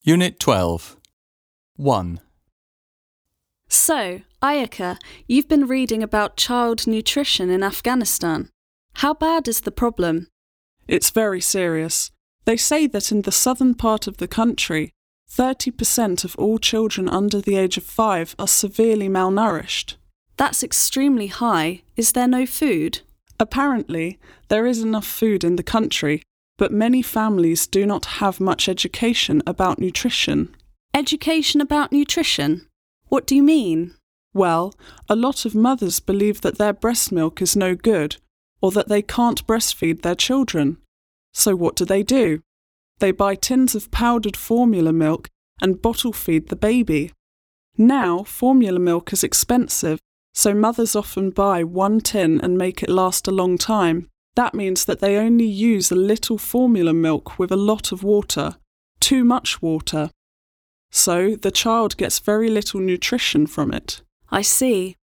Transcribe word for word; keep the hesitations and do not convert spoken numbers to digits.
Unit twelve. one. So, Ayaka, you've been reading about child nutrition in Afghanistan. How bad is the problem? It's very serious. They say that in the southern part of the country, thirty percent of all children under the age of five are severely malnourished. That's extremely high. Is there no food? Apparently, there is enough food in the country, but many families do not have much education about nutrition. Education about nutrition? What do you mean? Well, a lot of mothers believe that their breast milk is no good, or that they can't breastfeed their children. So what do they do? They buy tins of powdered formula milk and bottle feed the baby. Now, formula milk is expensive, so mothers often buy one tin and make it last a long time. That means that they only use a little formula milk with a lot of water, too much water. So the child gets very little nutrition from it. I see.